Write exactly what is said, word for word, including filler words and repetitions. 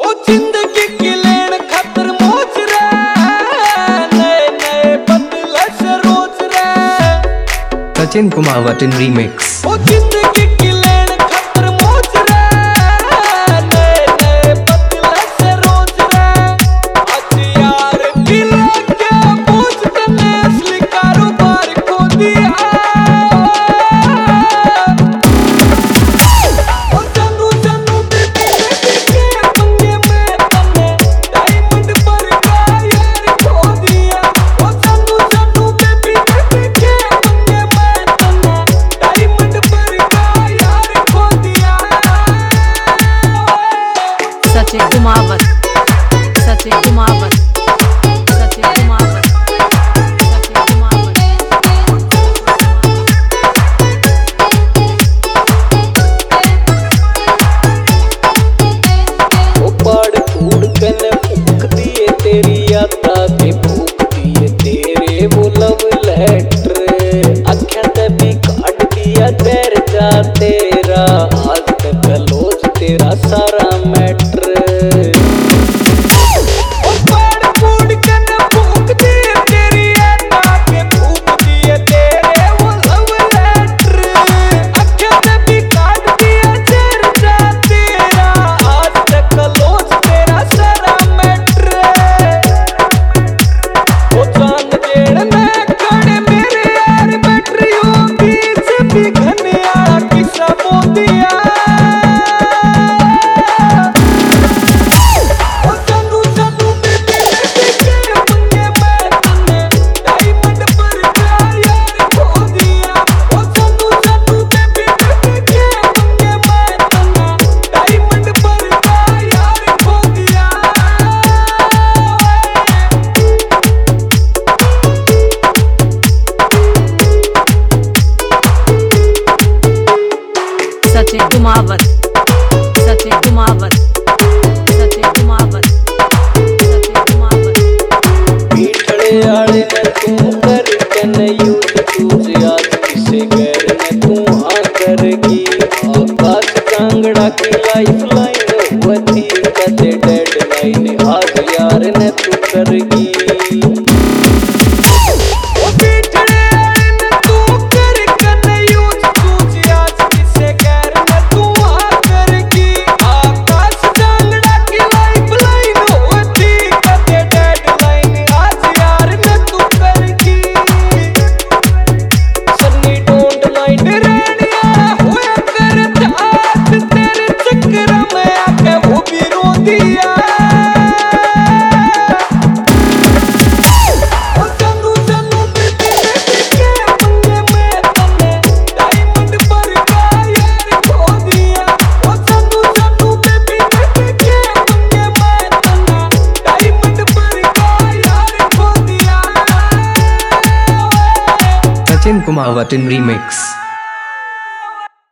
जिंदगी की लेन खातर मौज रे, नए नए बदला से रोज रे। Sachin Kumawat in remix। ओ जिंदगी की लेन खातर मौज रे, नए नए बदला से रोज रे। आज यार दिला क्या पूछ तने असली कारोबार खो दिया। सचिन कुमावत, सचिन कुमावत, सचिन कुमावत, सचिन कुमावत। ओ पड़ फूड कन फूक दिए तेरी यादा के फूक दिए तेरे वो लव लेटर। अखियां ते भी काट दिया तेरे जा तेरा, आज तक लोज तेरा सारा मैटर। सचिन कुमावत, सचिन कुमावत, सचिन कुमावत, सचिन कुमावत। पीठड़े आड़े न तू कर कन यूज तूझे आज किसे गैर न तू हाँ करगी। आकाश कांगड़ा की लाइफ लाइन वती कदे डेड लाइन आज यार न तू करगी। Sachin Kumawat in remix।